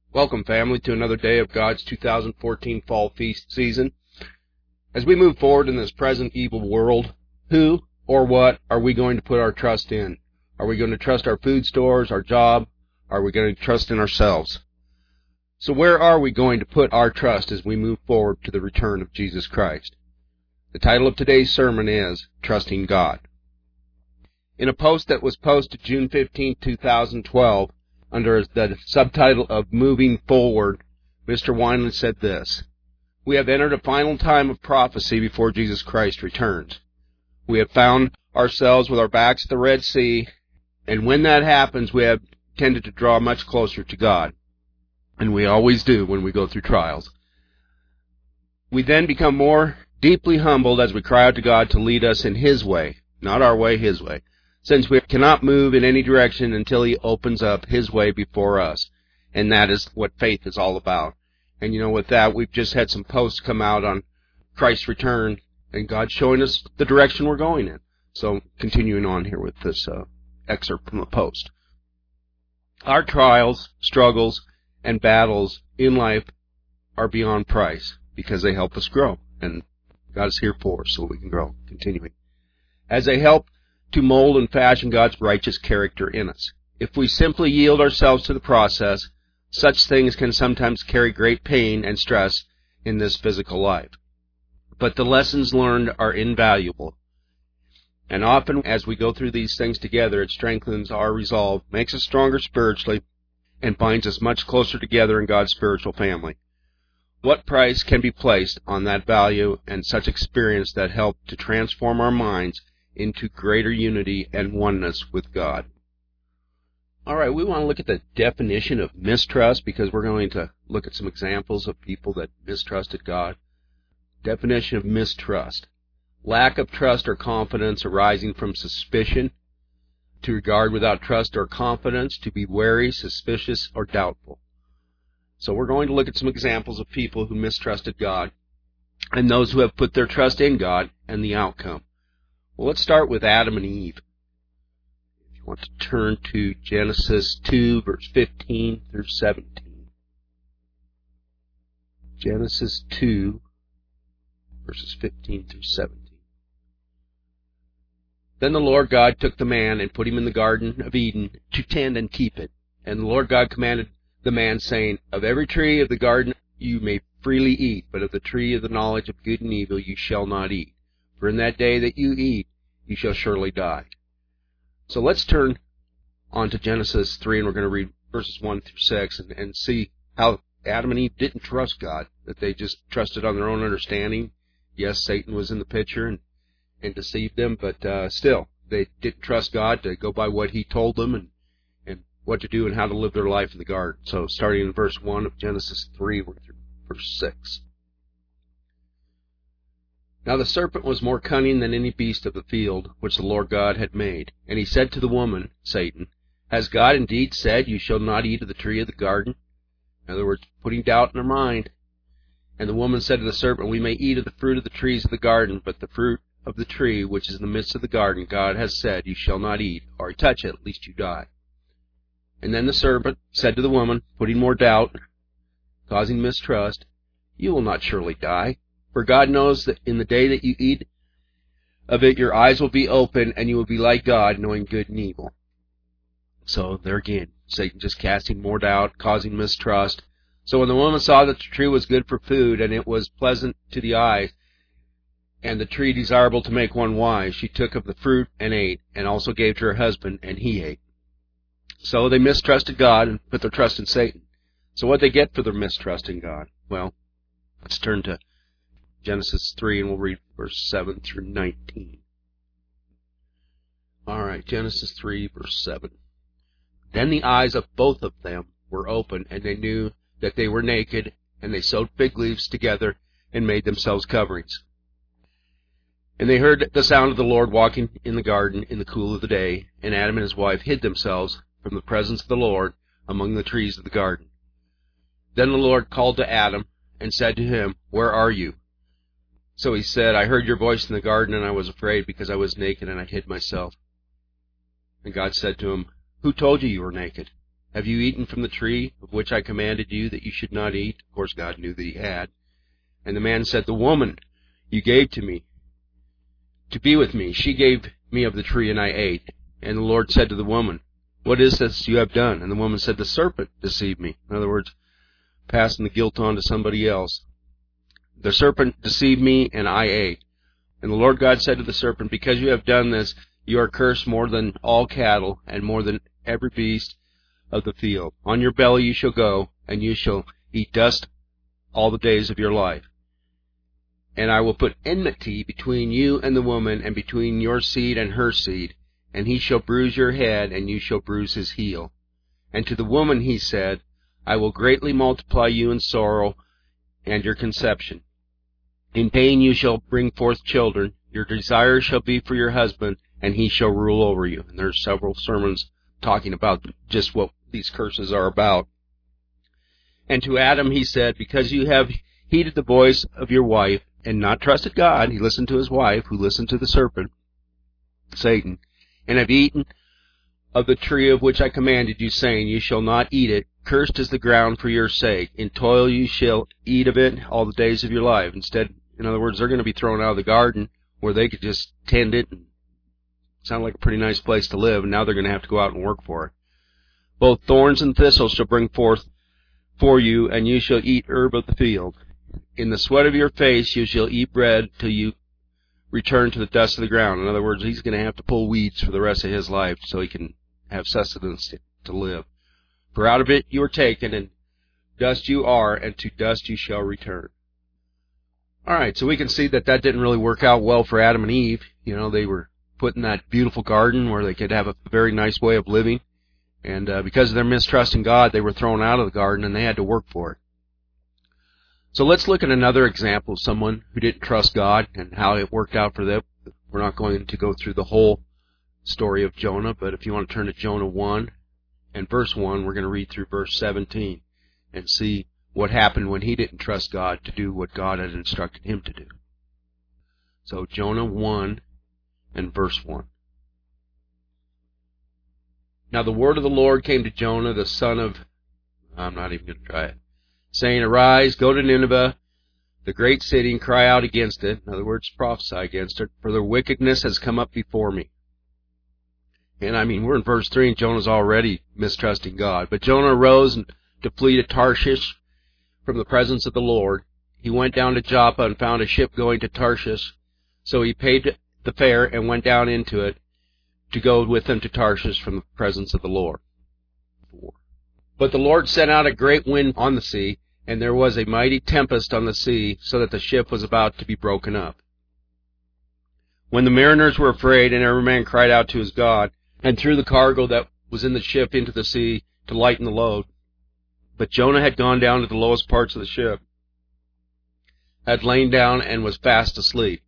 Welcome, family, to another day of God's 2014 Fall Feast season. As we move forward in this present evil world, who or what are we going to put our trust in? Are we going to trust our food stores, our job? Are we going to trust in ourselves? So where are we going to put our trust as we move forward to the return of Jesus Christ? The title of today's sermon is Trusting God. In a post that was posted June 15, 2012, under the subtitle of Moving Forward, Mr. Wineland said this: "We have entered a final time of prophecy before Jesus Christ returns. We have found ourselves with our backs to the Red Sea, and when that happens, we have tended to draw much closer to God. And we always do when we go through trials. We then become more deeply humbled as we cry out to God to lead us in His way, not our way, His way, since we cannot move in any direction until He opens up His way before us. And that is what faith is all about." And with that, we've just had some posts come out on Christ's return, and God showing us the direction we're going in. So, continuing on here with this excerpt from the post. Our trials, struggles, and battles in life are beyond price because they help us grow. And God is here for us so we can grow. Continuing. As they help to mold and fashion God's righteous character in us. If we simply yield ourselves to the process, such things can sometimes carry great pain and stress in this physical life. But the lessons learned are invaluable. And often as we go through these things together, it strengthens our resolve, makes us stronger spiritually, and binds us much closer together in God's spiritual family. What price can be placed on that value and such experience that help to transform our minds into greater unity and oneness with God? All right, we want to look at the definition of mistrust because we're going to look at some examples of people that mistrusted God. Definition of mistrust: lack of trust or confidence arising from suspicion, to regard without trust or confidence, to be wary, suspicious, or doubtful. So we're going to look at some examples of people who mistrusted God and those who have put their trust in God and the outcome. Well, let's start with Adam and Eve. If you want to turn to Genesis 2, verse 15 through 17. Genesis 2, verses 15 through 17. "Then the Lord God took the man and put him in the Garden of Eden to tend and keep it. And the Lord God commanded the man, saying, Of every tree of the garden you may freely eat, but of the tree of the knowledge of good and evil you shall not eat. For in that day that you eat, you shall surely die." So let's turn on to Genesis 3, and we're going to read verses 1 through 6 and see how Adam and Eve didn't trust God, that they just trusted on their own understanding. Yes, Satan was in the picture and deceived them, but still, they didn't trust God to go by what He told them and what to do and how to live their life in the garden. So starting in verse 1 of Genesis 3, we're through verse 6. "Now the serpent was more cunning than any beast of the field which the Lord God had made. And he said to the woman, Satan, Has God indeed said, You shall not eat of the tree of the garden?" In other words, putting doubt in her mind. "And the woman said to the serpent, We may eat of the fruit of the trees of the garden, but the fruit of the tree which is in the midst of the garden, God has said, You shall not eat, or touch it, lest you die. And then the serpent said to the woman, putting more doubt, causing mistrust, You will not surely die. For God knows that in the day that you eat of it, your eyes will be open, and you will be like God, knowing good and evil." So there again, Satan just casting more doubt, causing mistrust. "So when the woman saw that the tree was good for food, and it was pleasant to the eyes, and the tree desirable to make one wise, she took of the fruit and ate, and also gave to her husband, and he ate." So they mistrusted God and put their trust in Satan. So what did they get for their mistrust in God? Well, let's turn to Genesis 3, and we'll read verse 7 through 19. All right, Genesis 3, verse 7. "Then the eyes of both of them were open, and they knew that they were naked, and they sewed fig leaves together and made themselves coverings. And they heard the sound of the Lord walking in the garden in the cool of the day, and Adam and his wife hid themselves from the presence of the Lord among the trees of the garden. Then the Lord called to Adam and said to him, Where are you? So he said, I heard your voice in the garden, and I was afraid because I was naked, and I hid myself. And God said to him, Who told you you were naked? Have you eaten from the tree of which I commanded you that you should not eat? Of course, God knew that he had. And the man said, The woman you gave to me to be with me, she gave me of the tree, and I ate. And the Lord said to the woman, What is this you have done? And the woman said, The serpent deceived me. In other words, passing the guilt on to somebody else. The serpent deceived me, and I ate. And the Lord God said to the serpent, Because you have done this, you are cursed more than all cattle, and more than every beast of the field. On your belly you shall go, and you shall eat dust all the days of your life. And I will put enmity between you and the woman, and between your seed and her seed, and he shall bruise your head, and you shall bruise his heel. And to the woman he said, I will greatly multiply you in sorrow and your conception. In pain you shall bring forth children. Your desire shall be for your husband, and he shall rule over you. And there's several sermons talking about just what these curses are about. And to Adam he said, Because you have heeded the voice of your wife, and not trusted God, he listened to his wife, who listened to the serpent, Satan, and have eaten of the tree of which I commanded you, saying, You shall not eat it. Cursed is the ground for your sake. In toil you shall eat of it all the days of your life. Instead, in other words, they're going to be thrown out of the garden where they could just tend it and sound like a pretty nice place to live, and now they're going to have to go out and work for it. Both thorns and thistles shall bring forth for you, and you shall eat herb of the field. In the sweat of your face you shall eat bread till you return to the dust of the ground. In other words, he's going to have to pull weeds for the rest of his life so he can have sustenance to live. For out of it you are taken, and dust you are, and to dust you shall return. All right, so we can see that didn't really work out well for Adam and Eve. You know, they were put in that beautiful garden where they could have a very nice way of living. And because of their mistrust in God, they were thrown out of the garden, and they had to work for it. So let's look at another example of someone who didn't trust God and how it worked out for them. We're not going to go through the whole story of Jonah, but if you want to turn to Jonah 1 and verse 1, we're going to read through verse 17 and see what happened when he didn't trust God to do what God had instructed him to do. So Jonah 1 and verse 1. Now the word of the Lord came to Jonah, the son of... I'm not even going to try it. Saying, Arise, go to Nineveh, the great city, and cry out against it. In other words, prophesy against it, for their wickedness has come up before me. And I mean, we're in verse 3, and Jonah's already mistrusting God. But Jonah arose to flee to Tarshish from the presence of the Lord. He went down to Joppa and found a ship going to Tarshish. So he paid the fare and went down into it to go with them to Tarshish from the presence of the Lord. But the Lord sent out a great wind on the sea, and there was a mighty tempest on the sea, so that the ship was about to be broken up. When the mariners were afraid, and every man cried out to his God, and threw the cargo that was in the ship into the sea to lighten the load. But Jonah had gone down to the lowest parts of the ship, had lain down, and was fast asleep.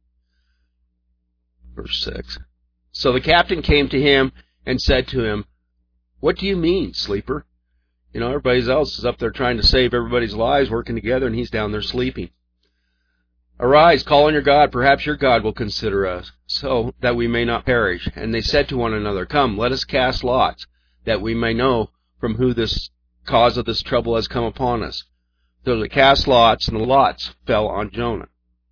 Verse 6. So the captain came to him and said to him, What do you mean, sleeper? You know, everybody else is up there trying to save everybody's lives, working together, and he's down there sleeping. Arise, call on your God. Perhaps your God will consider us, so that we may not perish. And they said to one another, Come, let us cast lots, that we may know from who this cause of this trouble has come upon us. So they cast lots, and the lots fell on Jonah.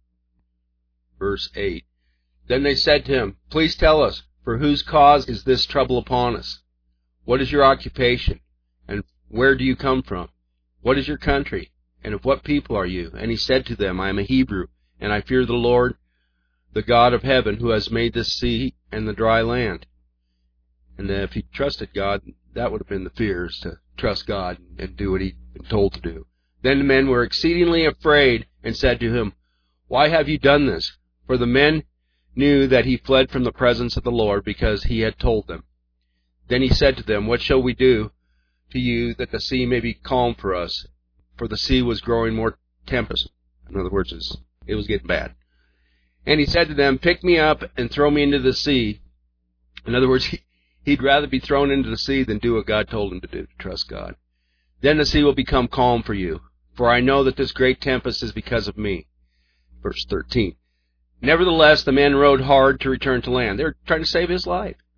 Verse 8. Then they said to him, Please tell us, for whose cause is this trouble upon us? What is your occupation? And where do you come from? What is your country? And of what people are you? And he said to them, I am a Hebrew, and I fear the Lord, the God of heaven, who has made the sea and the dry land. And if he trusted God, that would have been the fear, is to trust God and do what he'd been told to do. Then the men were exceedingly afraid and said to him, Why have you done this? For the men knew that he fled from the presence of the Lord, because he had told them. Then he said to them, What shall we do to you that the sea may be calm for us? For the sea was growing more tempest. In other words, it was getting bad. And he said to them, Pick me up and throw me into the sea. In other words, he'd rather be thrown into the sea than do what God told him to do, to trust God. Then the sea will become calm for you, for I know that this great tempest is because of me. Verse 13. Nevertheless, the men rowed hard to return to land. They were trying to save his life.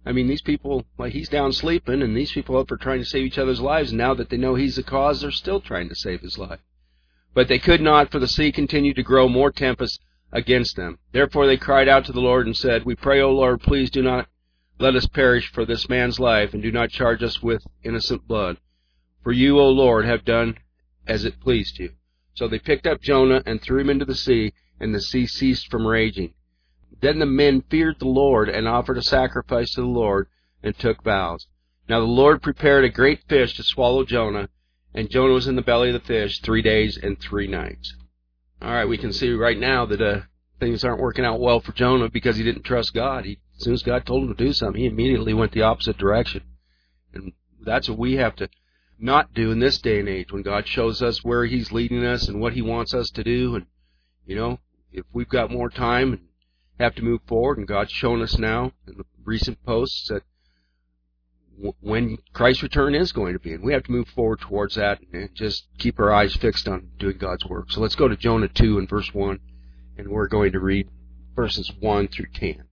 I mean, these people, like, he's down sleeping, and these people up are trying to save each other's lives. And now that they know he's the cause, they're still trying to save his life. But they could not, for the sea continued to grow more tempest against them. Therefore they cried out to the Lord and said, We pray, O Lord, please do not let us perish for this man's life, and do not charge us with innocent blood. For you, O Lord, have done as it pleased you. So they picked up Jonah and threw him into the sea, and the sea ceased from raging. Then the men feared the Lord, and offered a sacrifice to the Lord, and took vows. Now the Lord prepared a great fish to swallow Jonah, and Jonah was in the belly of the fish 3 days and 3 nights. All right, we can see right now that things aren't working out well for Jonah because he didn't trust God. As soon as God told him to do something, he immediately went the opposite direction. And that's what we have to not do in this day and age, when God shows us where he's leading us and what he wants us to do. And, you know, if we've got more time and have to move forward, and God's shown us now in the recent posts that when Christ's return is going to be, and we have to move forward towards that and just keep our eyes fixed on doing God's work. So let's go to Jonah 2 and verse 1, and we're going to read verses 1 through 10.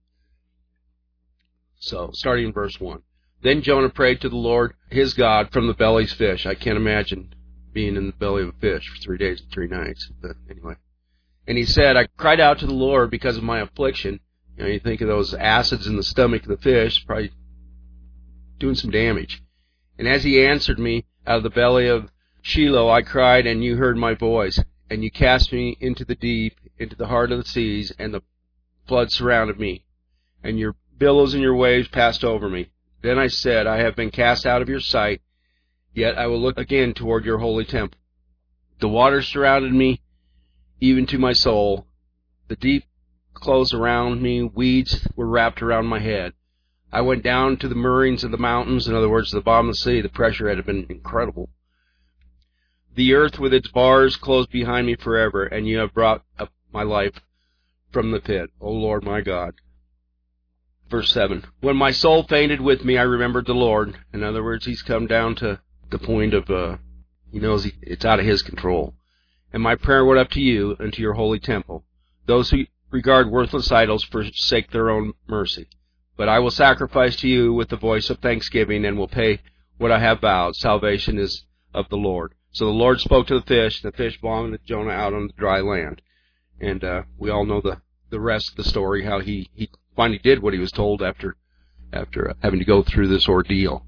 So, starting in verse 1. Then Jonah prayed to the Lord his God from the belly's fish. I can't imagine being in the belly of a fish for 3 days and 3 nights, but anyway. And he said, I cried out to the Lord because of my affliction. You know, you think of those acids in the stomach of the fish, probably doing some damage. And as he answered me out of the belly of Shiloh, I cried, and you heard my voice. And you cast me into the deep, into the heart of the seas, and the flood surrounded me. And your billows and your waves passed over me. Then I said, I have been cast out of your sight, yet I will look again toward your holy temple. The waters surrounded me, even to my soul. The deep closed around me, weeds were wrapped around my head. I went down to the moorings of the mountains, in other words, the bottom of the sea. The pressure had been incredible. The earth with its bars closed behind me forever, and you have brought up my life from the pit, O Lord my God. Verse 7. When my soul fainted with me, I remembered the Lord. In other words, he's come down to the point of, he knows it's out of his control. And my prayer went up to you and to your holy temple. Those who regard worthless idols forsake their own mercy. But I will sacrifice to you with the voice of thanksgiving, and will pay what I have vowed. Salvation is of the Lord. So the Lord spoke to the fish, and the fish vomited Jonah out on the dry land. And we all know the rest of the story, how he finally did what he was told after having to go through this ordeal.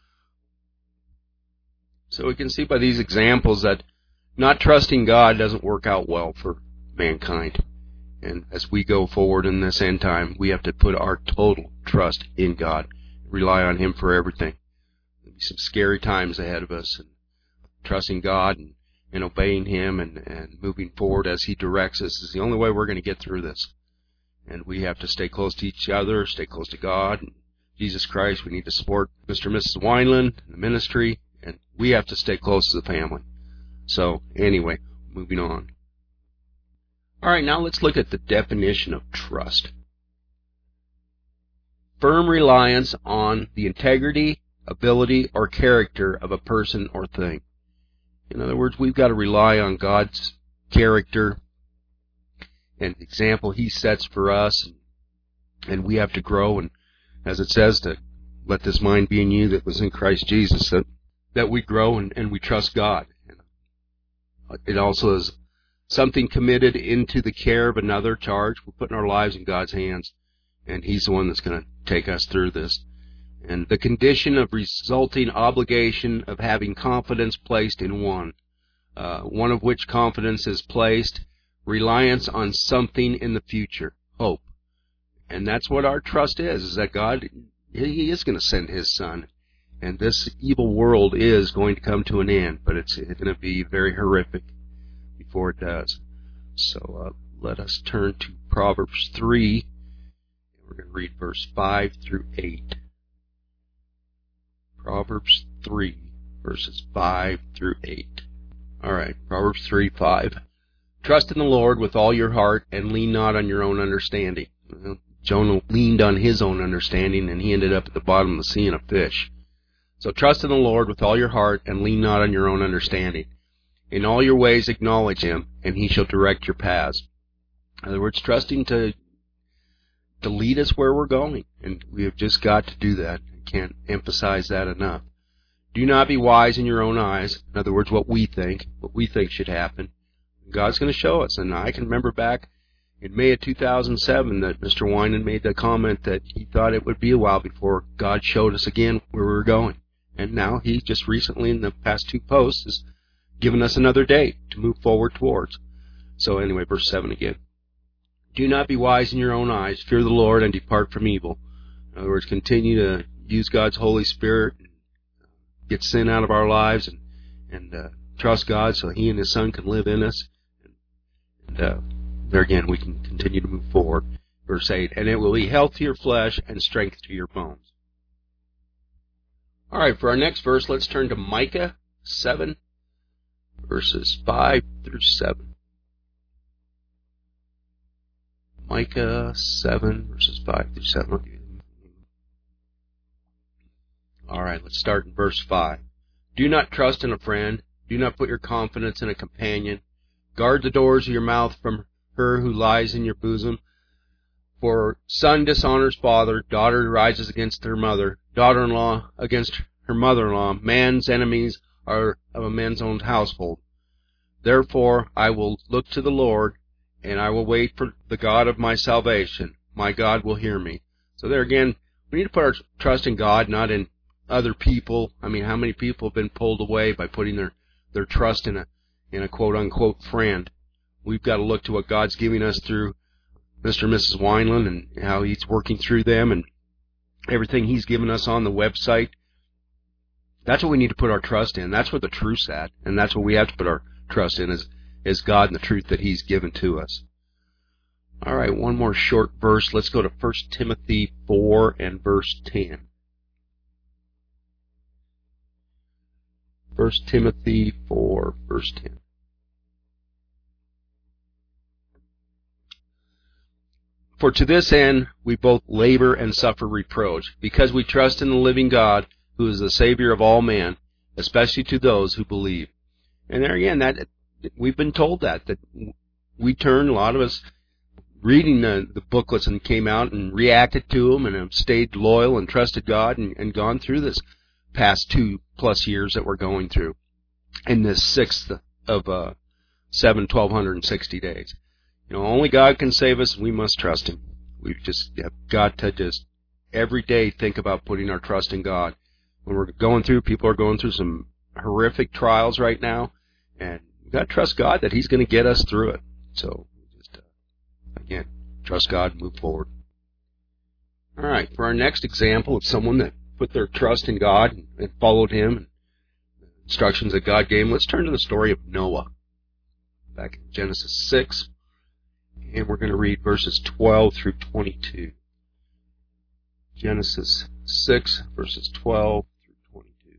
So we can see by these examples that not trusting God doesn't work out well for mankind. And as we go forward in this end time, we have to put our total trust in God, rely on him for everything. There'll be some scary times ahead of us, and trusting God and obeying him and moving forward as he directs us is the only way we're going to get through this. And we have to stay close to each other, stay close to God and Jesus Christ. We need to support Mr. and Mrs. Wineland, the ministry, and we have to stay close to the family. So, anyway, moving on. All right, now let's look at the definition of trust. Firm reliance on the integrity, ability, or character of a person or thing. In other words, we've got to rely on God's character and the example he sets for us, and we have to grow, and as it says, to let this mind be in you that was in Christ Jesus, that we grow and we trust God. It also is something committed into the care of another charge. We're putting our lives in God's hands, and he's the one that's going to take us through this. And the condition of resulting obligation of having confidence placed in one of which confidence is placed, reliance on something in the future, hope. And that's what our trust is that God, he is going to send his Son. And this evil world is going to come to an end, but it's going to be very horrific before it does. So let us turn to Proverbs 3. We're going to read verse 5 through 8. Proverbs 3, verses 5 through 8. All right, Proverbs 3, 5. Trust in the Lord with all your heart, and lean not on your own understanding. Well, Jonah leaned on his own understanding, and he ended up at the bottom of the sea in a fish. So trust in the Lord with all your heart, and lean not on your own understanding. In all your ways acknowledge him, and he shall direct your paths. In other words, trusting to to lead us where we're going. And we have just got to do that. I can't emphasize that enough. Do not be wise in your own eyes. In other words, what we think should happen. God's going to show us. And I can remember back in May of 2007 that Mr. Winan made the comment that he thought it would be a while before God showed us again where we were going. And now he just recently, in the past 2 posts, has given us another date to move forward towards. So anyway, verse 7 again. Do not be wise in your own eyes. Fear the Lord and depart from evil. In other words, continue to use God's Holy Spirit, get sin out of our lives, and trust God so He and His Son can live in us. And there again, we can continue to move forward. Verse 8, and it will be health to your flesh and strength to your bones. All right, for our next verse, let's turn to Micah 7, verses 5 through 7. Micah 7, verses 5 through 7. All right, let's start in verse 5. Do not trust in a friend. Do not put your confidence in a companion. Guard the doors of your mouth from her who lies in your bosom. For son dishonors father, daughter rises against her mother, daughter-in-law against her mother-in-law. Man's enemies are of a man's own household. Therefore I will look to the Lord, and I will wait for the God of my salvation. My God will hear me. So there again, we need to put our trust in God, not in other people. I mean, how many people have been pulled away by putting their trust in a quote-unquote friend? We've got to look to what God's giving us through Mr. and Mrs. Wineland and how He's working through them and everything He's given us on the website. That's what we need to put our trust in. That's where the truth's at, and that's what we have to put our trust in is God and the truth that He's given to us. All right, one more short verse. Let's go to 1 Timothy 4 and verse 10. 1 Timothy 4, verse 10. For to this end we both labor and suffer reproach, because we trust in the living God, who is the Savior of all men, especially to those who believe. And there again, that we've been told that we turned, a lot of us, reading the booklets and came out and reacted to them and have stayed loyal and trusted God and gone through this past 2+ years that we're going through in this 6th of 1,260 days. You know, only God can save us, and we must trust Him. We've just have got to just every day think about putting our trust in God. When we're going through, people are going through some horrific trials right now, and we've got to trust God that He's going to get us through it. So, just again, trust God and move forward. All right, for our next example of someone that put their trust in God and followed Him, and the instructions that God gave him, let's turn to the story of Noah. Back in Genesis 6. And we're going to read verses 12 through 22. Genesis 6, verses 12 through 22.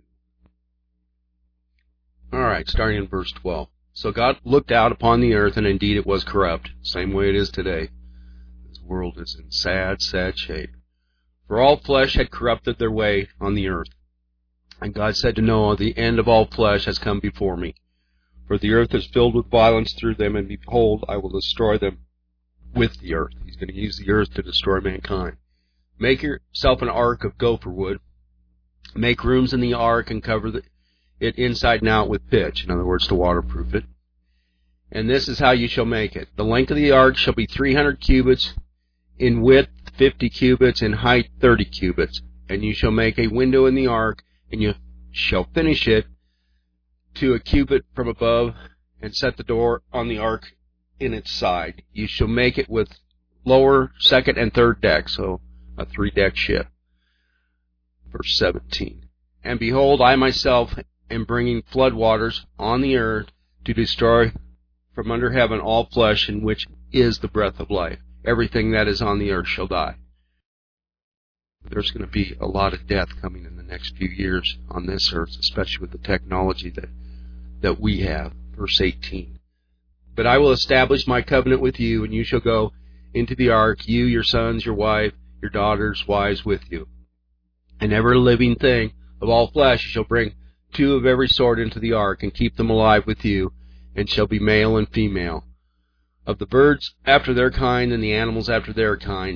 All right, starting in verse 12. So God looked out upon the earth, and indeed it was corrupt, same way it is today. This world is in sad, sad shape. For all flesh had corrupted their way on the earth. And God said to Noah, the end of all flesh has come before me. For the earth is filled with violence through them, and behold, I will destroy them with the earth. He's going to use the earth to destroy mankind. Make yourself an ark of gopher wood. Make rooms in the ark and cover it inside and out with pitch. In other words, to waterproof it. And this is how you shall make it. The length of the ark shall be 300 cubits, in width 50 cubits, in height 30 cubits. And you shall make a window in the ark, and you shall finish it to a cubit from above, and set the door on the ark in its side. You shall make it with lower, second, and third deck, so a 3-deck ship. Verse 17. And behold, I myself am bringing flood waters on the earth to destroy from under heaven all flesh, in which is the breath of life. Everything that is on the earth shall die. There's going to be a lot of death coming in the next few years on this earth, especially with the technology that we have. Verse 18. But I will establish my covenant with you, and you shall go into the ark, you, your sons, your wife, your daughters' wives with you. And every living thing of all flesh you shall bring 2 of every sort into the ark, and keep them alive with you, and shall be male and female. Of the birds after their kind, and the animals after their kind,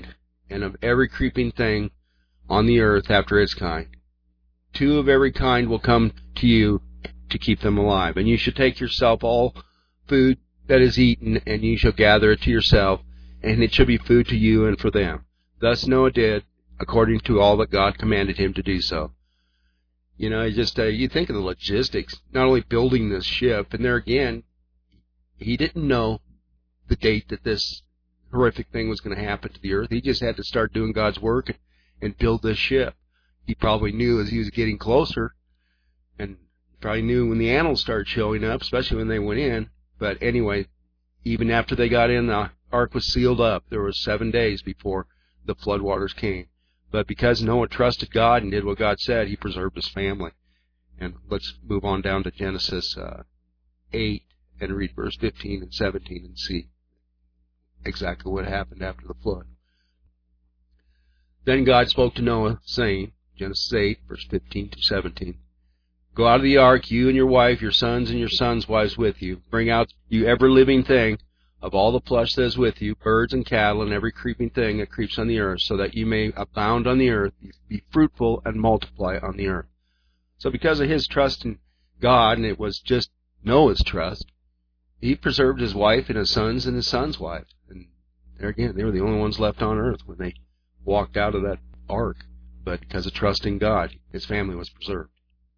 and of every creeping thing on the earth after its kind. 2 of every kind will come to you to keep them alive. And you shall take yourself all food that is eaten, and you shall gather it to yourself, and it shall be food to you and for them. Thus Noah did, according to all that God commanded him to do so. You know, you think of the logistics, not only building this ship, and there again, he didn't know the date that this horrific thing was going to happen to the earth. He just had to start doing God's work and build this ship. He probably knew as he was getting closer, and probably knew when the animals started showing up, especially when they went in. But anyway, even after they got in, the ark was sealed up. There was 7 days before the floodwaters came. But because Noah trusted God and did what God said, he preserved his family. And let's move on down to Genesis 8 and read verse 15 and 17 and see exactly what happened after the flood. Then God spoke to Noah, saying, Genesis 8, verse 15 to 17, Go out of the ark, you and your wife, your sons and your sons' wives with you. Bring out you every living thing of all the flesh that is with you, birds and cattle, and every creeping thing that creeps on the earth, so that you may abound on the earth, be fruitful, and multiply on the earth. So because of his trust in God, and it was just Noah's trust, he preserved his wife and his sons' wives. And there again, they were the only ones left on earth when they walked out of that ark. But because of trusting God, his family was preserved.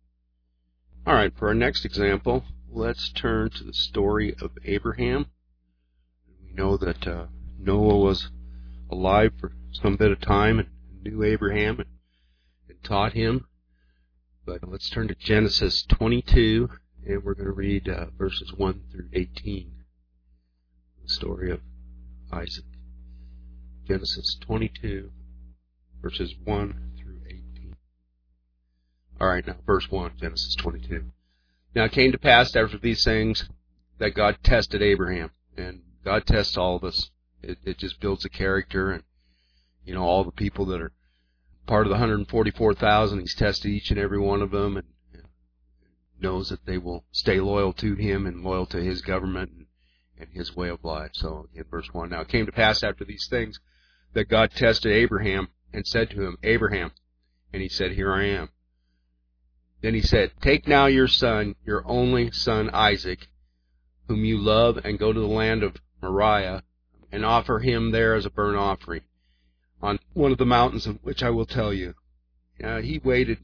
All right, for our next example, let's turn to the story of Abraham. We know that Noah was alive for some bit of time and knew Abraham and taught him. But let's turn to Genesis 22, and we're going to read verses 1 through 18, the story of Isaac. Genesis 22, verses 1 through 18. All right, now verse 1, Genesis 22. Now it came to pass after these things that God tested Abraham, and God tests all of us. It just builds a character, and you know, all the people that are part of the 144,000, he's tested each and every one of them, and knows that they will stay loyal to him and loyal to his government and his way of life. So in verse 1, now it came to pass after these things that God tested Abraham and said to him, Abraham. And he said, Here I am. Then he said, Take now your son, your only son Isaac, whom you love, and go to the land of Moriah, and offer him there as a burnt offering on one of the mountains of which I will tell you. He waited,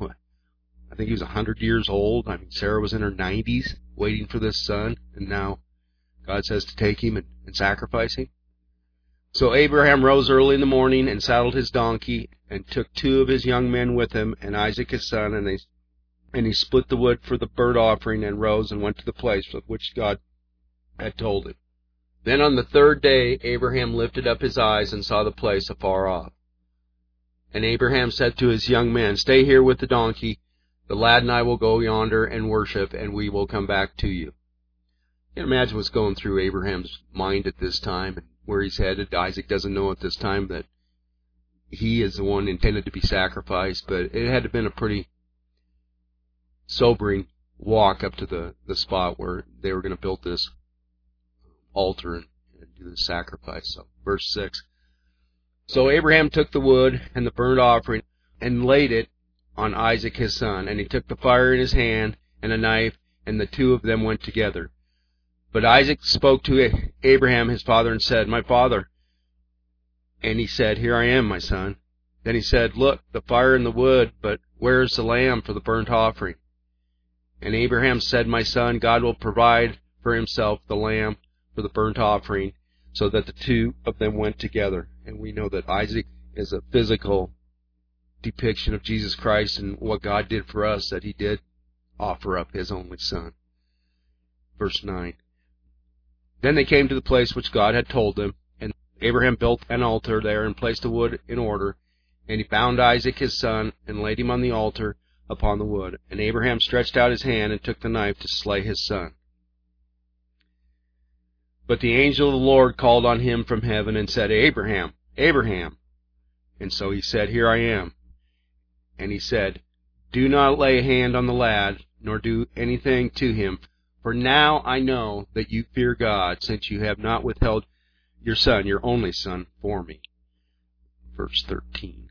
I think he was 100 years old. I mean, Sarah was in her 90s waiting for this son, and now God says to take him and sacrifice him. So Abraham rose early in the morning and saddled his donkey and took 2 of his young men with him and Isaac his son, and he split the wood for the burnt offering and rose and went to the place of which God had told him. Then on the 3rd day Abraham lifted up his eyes and saw the place afar off. And Abraham said to his young men, Stay here with the donkey. The lad and I will go yonder and worship, and we will come back to you. You can imagine what's going through Abraham's mind at this time and where he's headed. Isaac doesn't know at this time that he is the one intended to be sacrificed, but it had to have been a pretty sobering walk up to the spot where they were going to build this altar and do the sacrifice. So, verse 6. So Abraham took the wood and the burnt offering and laid it on Isaac his son, and he took the fire in his hand and a knife, and the 2 of them went together. But Isaac spoke to Abraham his father and said, My father. And he said, Here I am, my son. Then he said, Look, the fire and the wood, but where is the lamb for the burnt offering? And Abraham said, My son, God will provide for himself the lamb for the burnt offering, so that the 2 of them went together. And we know that Isaac is a physical depiction of Jesus Christ and what God did for us, that he did offer up his only son. Verse 9. Then they came to the place which God had told them, and Abraham built an altar there and placed the wood in order, and he bound Isaac his son and laid him on the altar upon the wood. And Abraham stretched out his hand and took the knife to slay his son. But the angel of the Lord called on him from heaven and said, Abraham, Abraham. And so he said, Here I am. And he said, Do not lay a hand on the lad, nor do anything to him, for now I know that you fear God, since you have not withheld your son, your only son, for me. verse 13.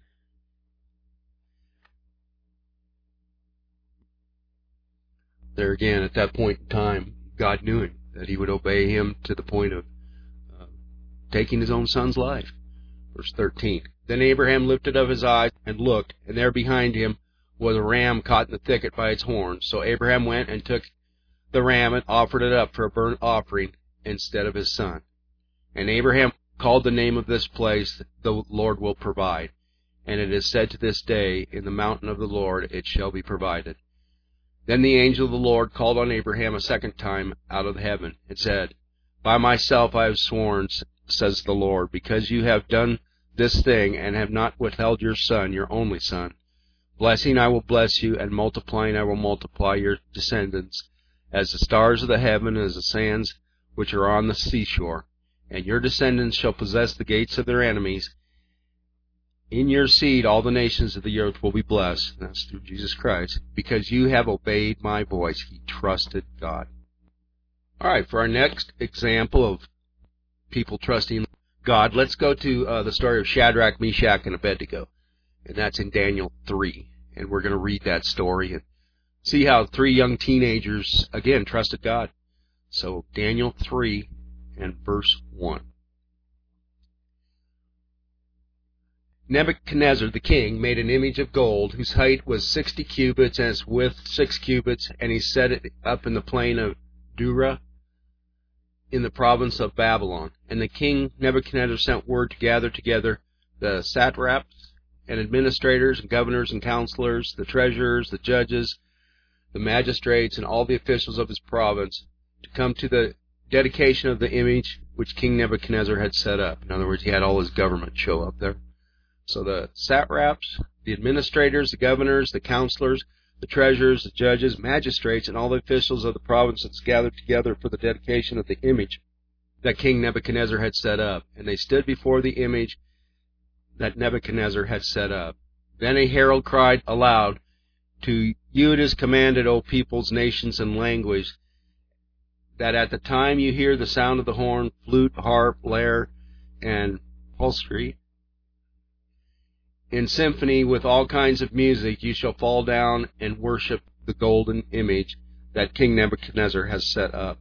There again, at that point in time, God knew him, that he would obey him to the point of taking his own son's life. Verse 13. Then Abraham lifted up his eyes and looked, and there behind him was a ram caught in the thicket by its horns. So Abraham went and took the ram and offered it up for a burnt offering instead of his son. And Abraham called the name of this place, the Lord will provide. And it is said to this day, in the mountain of the Lord it shall be provided. Then the angel of the Lord called on Abraham a second time out of heaven, and said, By myself I have sworn, says the Lord, because you have done this thing, and have not withheld your son, your only son. Blessing I will bless you, and multiplying I will multiply your descendants, as the stars of the heaven, as the sands which are on the seashore. And your descendants shall possess the gates of their enemies. In your seed all the nations of the earth will be blessed. That's through Jesus Christ. Because you have obeyed my voice. He trusted God. All right, for our next example of people trusting God, let's go to the story of Shadrach, Meshach, and Abednego. And that's in Daniel 3. And we're going to read that story and see how 3 young teenagers, again, trusted God. So Daniel 3 and verse 1. Nebuchadnezzar the king made an image of gold, whose height was 60 cubits, and its width 6 cubits, and he set it up in the plain of Dura, in the province of Babylon. And the king Nebuchadnezzar sent word to gather together the satraps and administrators and governors and counselors, the treasurers, the judges, the magistrates, and all the officials of his province, to come to the dedication of the image which King Nebuchadnezzar had set up. In other words, he had all his government show up there. So the satraps, the administrators, the governors, the counselors, the treasurers, the judges, magistrates, and all the officials of the provinces gathered together for the dedication of the image that King Nebuchadnezzar had set up. And they stood before the image that Nebuchadnezzar had set up. Then a herald cried aloud, To you it is commanded, O peoples, nations, and language, that at the time you hear the sound of the horn, flute, harp, lyre, and psaltery, in symphony with all kinds of music, you shall fall down and worship the golden image that King Nebuchadnezzar has set up.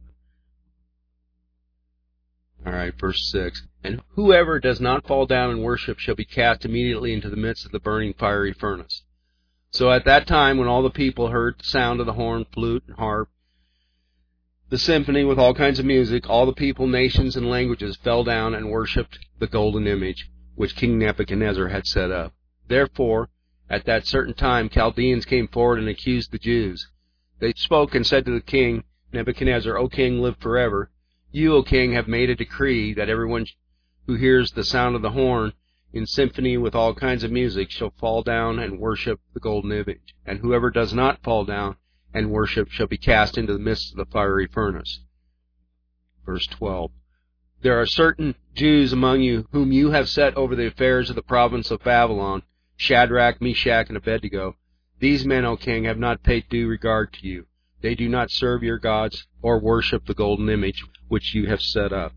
All right, verse 6. And whoever does not fall down and worship shall be cast immediately into the midst of the burning fiery furnace. So at that time, when all the people heard the sound of the horn, flute, and harp, the symphony with all kinds of music, all the people, nations, and languages fell down and worshipped the golden image which King Nebuchadnezzar had set up. Therefore, at that certain time, Chaldeans came forward and accused the Jews. They spoke and said to the king Nebuchadnezzar, O king, live forever. You, O king, have made a decree that everyone who hears the sound of the horn in symphony with all kinds of music shall fall down and worship the golden image. And whoever does not fall down and worship shall be cast into the midst of the fiery furnace. Verse 12. There are certain Jews among you whom you have set over the affairs of the province of Babylon, Shadrach, Meshach, and Abednego. These men, O king, have not paid due regard to you. They do not serve your gods or worship the golden image which you have set up.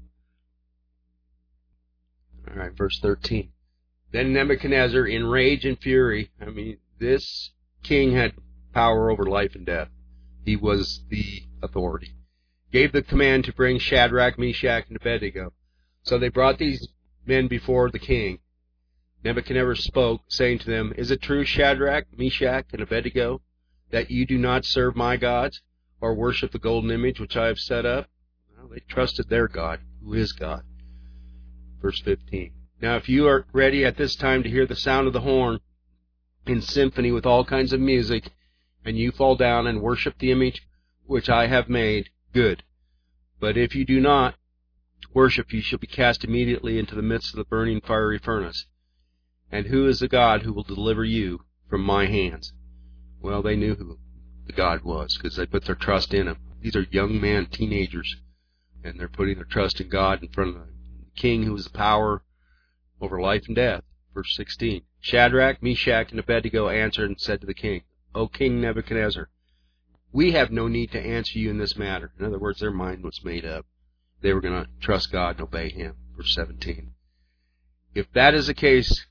All right, verse 13. Then Nebuchadnezzar, in rage and fury, this king had power over life and death. He was the authority. Gave the command to bring Shadrach, Meshach, and Abednego. So they brought these men before the king. Nebuchadnezzar spoke, saying to them, Is it true, Shadrach, Meshach, and Abednego, that you do not serve my gods, or worship the golden image which I have set up? Well, they trusted their God, who is God. Verse 15. Now if you are ready at this time to hear the sound of the horn in symphony with all kinds of music, and you fall down and worship the image which I have made, good. But if you do not worship, you shall be cast immediately into the midst of the burning fiery furnace. And who is the God who will deliver you from my hands? Well, they knew who the God was, because they put their trust in him. These are young men, teenagers, and they're putting their trust in God in front of the king who has the power over life and death. Verse 16. Shadrach, Meshach, and Abednego answered and said to the king, O King Nebuchadnezzar, we have no need to answer you in this matter. In other words, their mind was made up. They were going to trust God and obey him. Verse 17. If that is the case,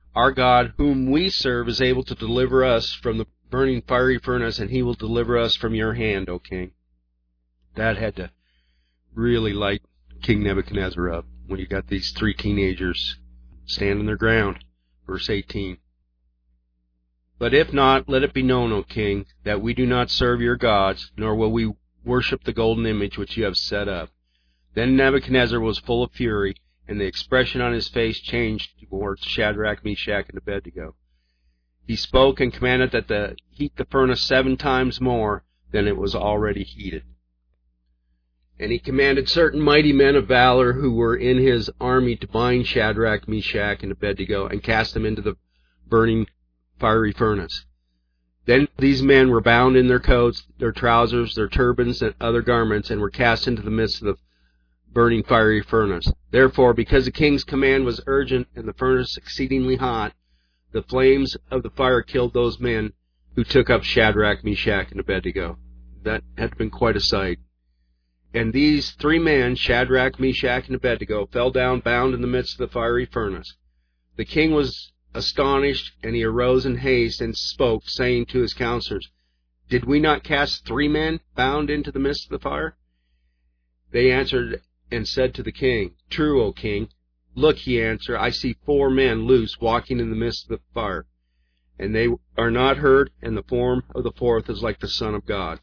Our God, whom we serve, is able to deliver us from the burning fiery furnace, and he will deliver us from your hand, O king. That had to really light King Nebuchadnezzar up when you got these three teenagers standing their ground. Verse 18. But if not, let it be known, O king, that we do not serve your gods, nor will we worship the golden image which you have set up. Then Nebuchadnezzar was full of fury, and the expression on his face changed towards Shadrach, Meshach, and Abednego. He spoke and commanded that they heat the furnace 7 times more than it was already heated. And he commanded certain mighty men of valor who were in his army to bind Shadrach, Meshach, and Abednego and cast them into the burning fiery furnace. Then these men were bound in their coats, their trousers, their turbans, and other garments, and were cast into the midst of the burning fiery furnace. Therefore, because the king's command was urgent and the furnace exceedingly hot, the flames of the fire killed those men who took up Shadrach, Meshach, and Abednego. That had been quite a sight. And these 3 men, Shadrach, Meshach, and Abednego, fell down bound in the midst of the fiery furnace. The king was astonished, and he arose in haste and spoke, saying to his counselors, Did we not cast 3 men bound into the midst of the fire? They answered and said to the king, True, O king. Look, he answered, I see 4 men loose walking in the midst of the fire, and they are not hurt, and the form of the 4th is like the Son of God.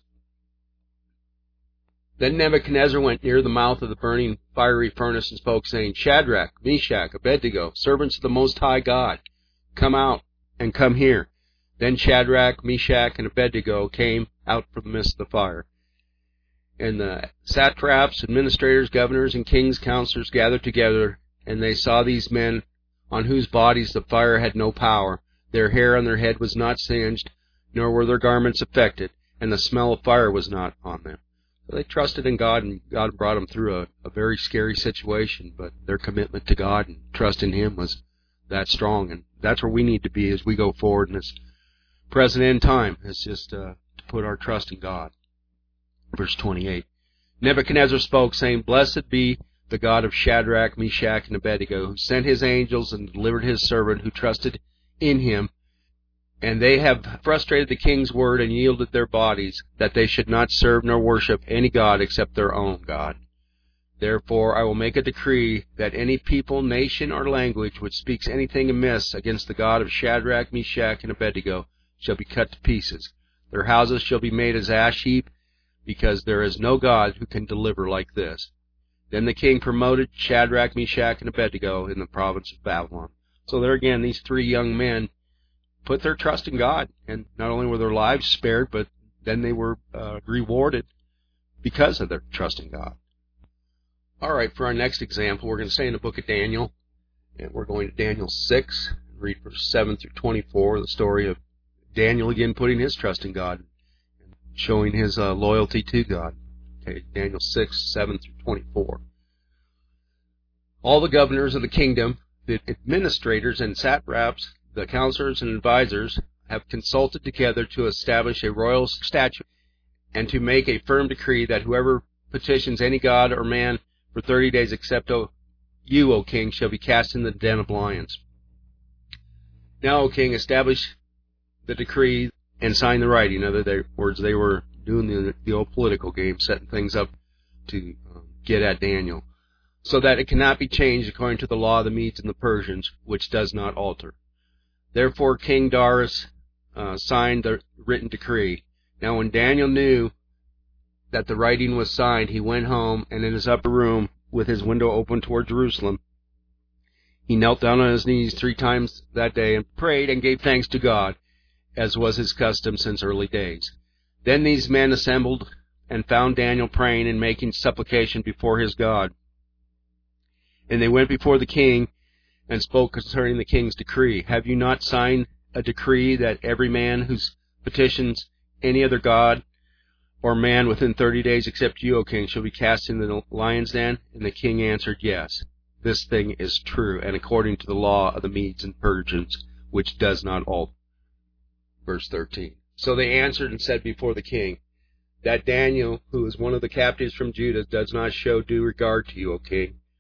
Then Nebuchadnezzar went near the mouth of the burning fiery furnace and spoke, saying, Shadrach, Meshach, Abednego, servants of the Most High God, come out and come here. Then Shadrach, Meshach, and Abednego came out from the midst of the fire. And the satraps, administrators, governors, and king's counselors gathered together, and they saw these men on whose bodies the fire had no power. Their hair on their head was not singed, nor were their garments affected, and the smell of fire was not on them. So they trusted in God, and God brought them through a very scary situation, but their commitment to God and trust in Him was that strong, and that's where we need to be as we go forward in this present end time. It's just to put our trust in God. Verse 28. Nebuchadnezzar spoke, saying, Blessed be the God of Shadrach, Meshach, and Abednego, who sent his angels and delivered his servant who trusted in him. And they have frustrated the king's word and yielded their bodies, that they should not serve nor worship any god except their own God. Therefore I will make a decree that any people, nation, or language which speaks anything amiss against the God of Shadrach, Meshach, and Abednego shall be cut to pieces. Their houses shall be made as ash heap, because there is no God who can deliver like this. Then the king promoted Shadrach, Meshach, and Abednego in the province of Babylon. So there again, these 3 young men put their trust in God, and not only were their lives spared, but then they were rewarded because of their trust in God. All right, for our next example, we're going to stay in the book of Daniel, and we're going to Daniel 6, read verse 7 through 24, the story of Daniel again putting his trust in God and showing his loyalty to God. Okay, Daniel 6, 7 through 24. All the governors of the kingdom, the administrators and satraps, the counselors and advisors, have consulted together to establish a royal statute and to make a firm decree that whoever petitions any god or man for 30 days except you, O king, shall be cast in the den of lions. Now, O king, establish the decree and sign the writing. In other words, they were doing the old political game, setting things up to get at Daniel, so that it cannot be changed according to the law of the Medes and the Persians, which does not alter. Therefore King Darius signed the written decree. Now when Daniel knew that the writing was signed, he went home, and in his upper room, with his window open toward Jerusalem, he knelt down on his knees 3 times that day and prayed and gave thanks to God, as was his custom since early days. Then these men assembled and found Daniel praying and making supplication before his God. And they went before the king and spoke concerning the king's decree. Have you not signed a decree that every man who petitions any other god or man within 30 days except you, O king, shall be cast into the lion's den? And the king answered, Yes, this thing is true, and according to the law of the Medes and Persians, which does not alter. Verse 13. So they answered and said before the king, that Daniel, who is one of the captives from Judah, does not show due regard to you, O king,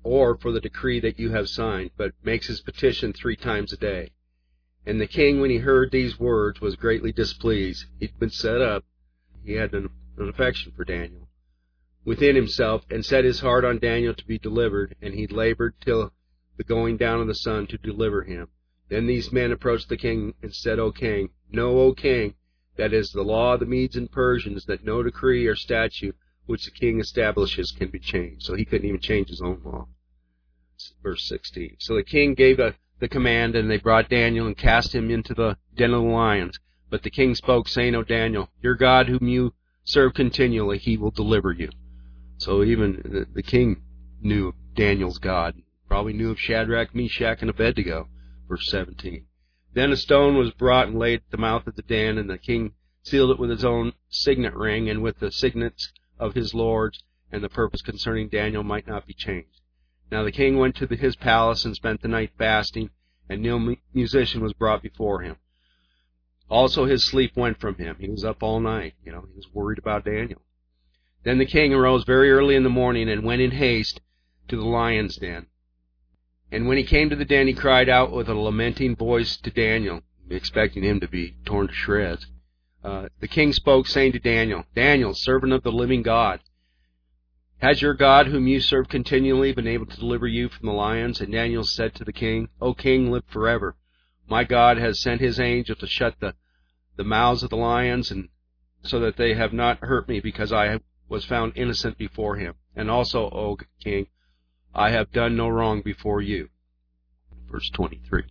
or for the decree that you have signed, but makes his petition 3 times a day. And the king, when he heard these words, was greatly displeased. He'd been set up. He had an affection for Daniel within himself, and set his heart on Daniel to be delivered, and he labored till the going down of the sun to deliver him. Then these men approached the king and said, O king, know, O king, that is the law of the Medes and Persians, that no decree or statute which the king establishes can be changed. So he couldn't even change his own law. Verse 16. So the king gave the command, and they brought Daniel and cast him into the den of the lions. But the king spoke, saying, O Daniel, your God whom you serve continually, he will deliver you. So even the king knew of Daniel's God. Probably knew of Shadrach, Meshach, and Abednego. Verse 17. Then a stone was brought and laid at the mouth of the den, and the king sealed it with his own signet ring and with the signets of his lords, and the purpose concerning Daniel might not be changed. Now the king went to his palace and spent the night fasting, and no musician was brought before him. Also his sleep went from him. He was up all night. He was worried about Daniel. Then the king arose very early in the morning and went in haste to the lion's den. And when he came to the den, he cried out with a lamenting voice to Daniel, expecting him to be torn to shreds. The king spoke, saying to Daniel, Daniel, servant of the living God, has your God, whom you serve continually, been able to deliver you from the lions? And Daniel said to the king, O king, live forever. My God has sent his angel to shut the mouths of the lions, and so that they have not hurt me, because I was found innocent before him. And also, O king, I have done no wrong before you. Verse 23.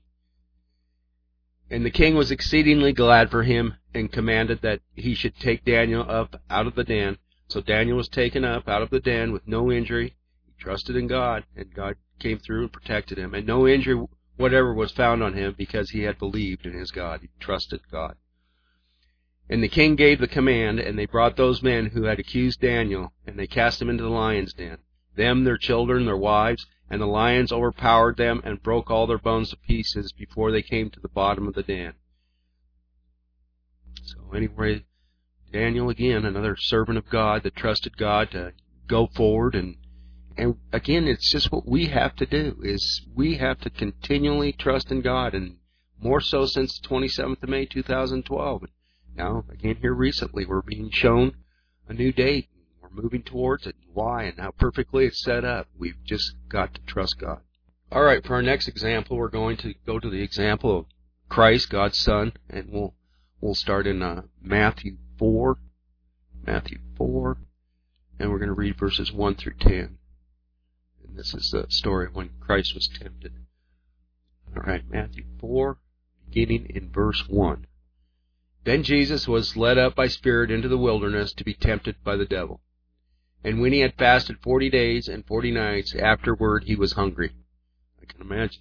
And the king was exceedingly glad for him, and commanded that he should take Daniel up out of the den. So Daniel was taken up out of the den with no injury. He trusted in God, and God came through and protected him. And no injury whatever was found on him, because he had believed in his God. He trusted God. And the king gave the command, and they brought those men who had accused Daniel, and they cast them into the lion's den, them, their children, their wives, and the lions overpowered them and broke all their bones to pieces before they came to the bottom of the den. So anyway, Daniel, again, another servant of God that trusted God to go forward. And again, it's just what we have to do, is we have to continually trust in God, and more so since the 27th of May, 2012. Now, again, here recently, we're being shown a new date. We're moving towards it, and why, and how perfectly it's set up. We've just got to trust God. All right, for our next example, we're going to go to the example of Christ, God's Son, and we'll start in Matthew 4, and we're going to read verses 1 through 10. And this is the story of when Christ was tempted. All right, Matthew 4, beginning in verse 1. Then Jesus was led up by Spirit into the wilderness to be tempted by the devil. And when he had fasted 40 days and 40 nights, afterward he was hungry. I can imagine.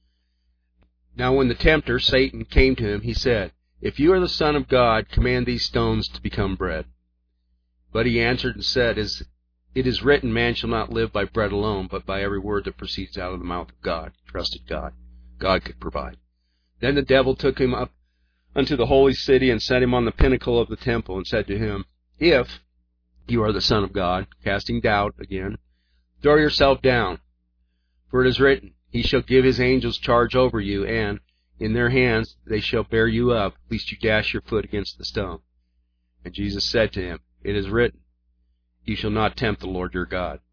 Now when the tempter, Satan, came to him, he said, If you are the Son of God, command these stones to become bread. But he answered and said, It is written, man shall not live by bread alone, but by every word that proceeds out of the mouth of God. Trusted God. God could provide. Then the devil took him up unto the holy city, and set him on the pinnacle of the temple, and said to him, If you are the Son of God, casting doubt again, throw yourself down. For it is written, He shall give His angels charge over you, and in their hands they shall bear you up, lest you dash your foot against the stone. And Jesus said to him, It is written, You shall not tempt the Lord your God.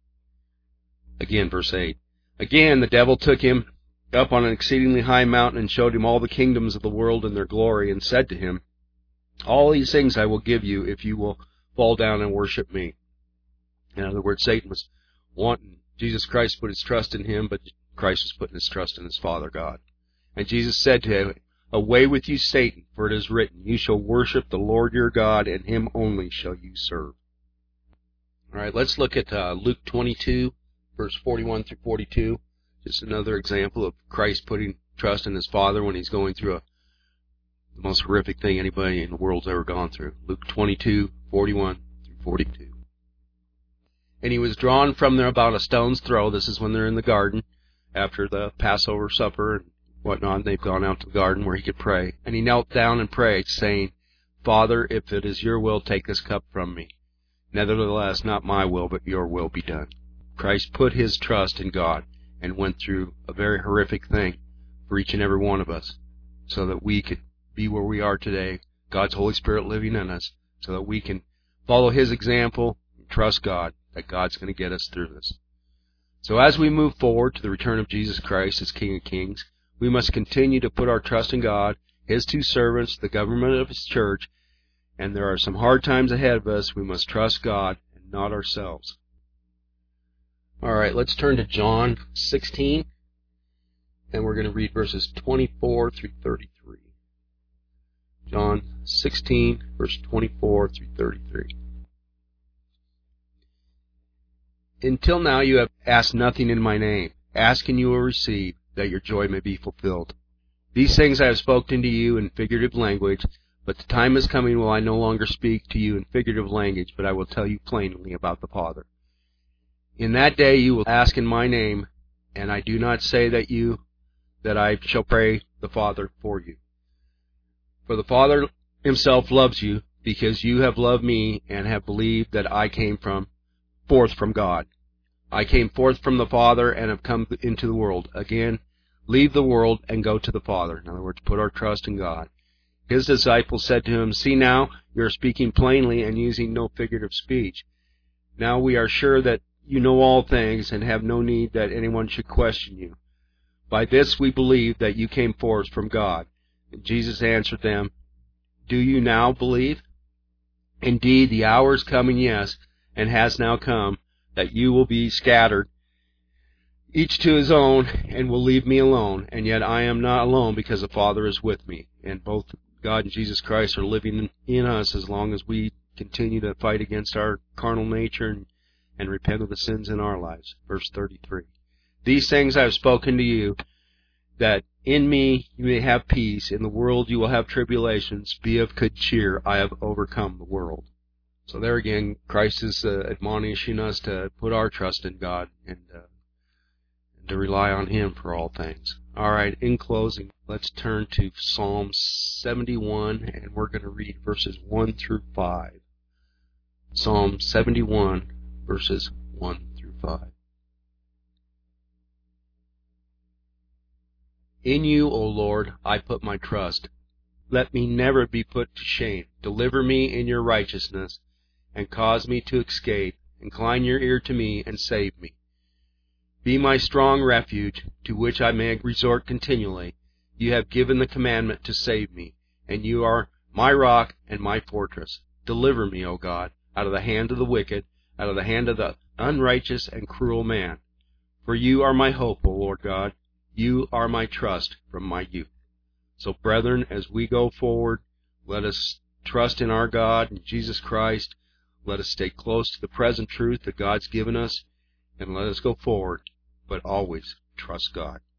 Again, verse 8. Again the devil took him up on an exceedingly high mountain, and showed him all the kingdoms of the world and their glory, and said to him, All these things I will give you, if you will fall down and worship me. In other words, Satan was wanting Jesus Christ to put his trust in him, but Christ was putting his trust in his Father God. And Jesus said to him, Away with you, Satan, for it is written, You shall worship the Lord your God, and him only shall you serve. All right, let's look at Luke 22, verse 41 through 42. Just another example of Christ putting trust in his Father when he's going through the most horrific thing anybody in the world's ever gone through. Luke 22, 41 through 42. And he was drawn from there about a stone's throw. This is when they're in the garden after the Passover supper and whatnot. They've gone out to the garden where he could pray. And he knelt down and prayed, saying, Father, if it is your will, take this cup from me. Nevertheless, not my will, but your will be done. Christ put his trust in God and went through a very horrific thing for each and every one of us so that we could be where we are today, God's Holy Spirit living in us, so that we can follow his example and trust God that God's going to get us through this. So as we move forward to the return of Jesus Christ as King of Kings, we must continue to put our trust in God, his two servants, the government of his church, and there are some hard times ahead of us. We must trust God and not ourselves. All right, let's turn to John 16, and we're going to read verses 24 through 33. John 16, verse 24 through 33. Until now you have asked nothing in my name. Ask and you will receive, that your joy may be fulfilled. These things I have spoken to you in figurative language, but the time is coming when I no longer speak to you in figurative language, but I will tell you plainly about the Father. In that day you will ask in my name, and I do not say that I shall pray the Father for you. For the Father himself loves you, because you have loved me and have believed that I came forth from God. I came forth from the Father and have come into the world. Again, leave the world and go to the Father. In other words, put our trust in God. His disciples said to him, "See now, you are speaking plainly and using no figurative speech. Now we are sure that you know all things and have no need that anyone should question you. By this we believe that you came forth from God." And Jesus answered them, "Do you now believe? Indeed, the hour is coming, yes, and has now come, that you will be scattered, each to his own, and will leave me alone. And yet I am not alone, because the Father is with me." And both God and Jesus Christ are living in us as long as we continue to fight against our carnal nature and repent of the sins in our lives. Verse 33. "These things I have spoken to you, that in me you may have peace. In the world you will have tribulations. Be of good cheer. I have overcome the world." So there again, Christ is admonishing us to put our trust in God and to rely on him for all things. All right, in closing, let's turn to Psalm 71, and we're going to read verses 1 through 5. Psalm 71, verses 1 through 5. In you, O Lord, I put my trust. Let me never be put to shame. Deliver me in your righteousness, and cause me to escape. Incline your ear to me, and save me. Be my strong refuge, to which I may resort continually. You have given the commandment to save me, and you are my rock and my fortress. Deliver me, O God, out of the hand of the wicked, out of the hand of the unrighteous and cruel man. For you are my hope, O Lord God. You are my trust from my youth. So, brethren, as we go forward, let us trust in our God and Jesus Christ. Let us stay close to the present truth that God's given us, and let us go forward, but always trust God.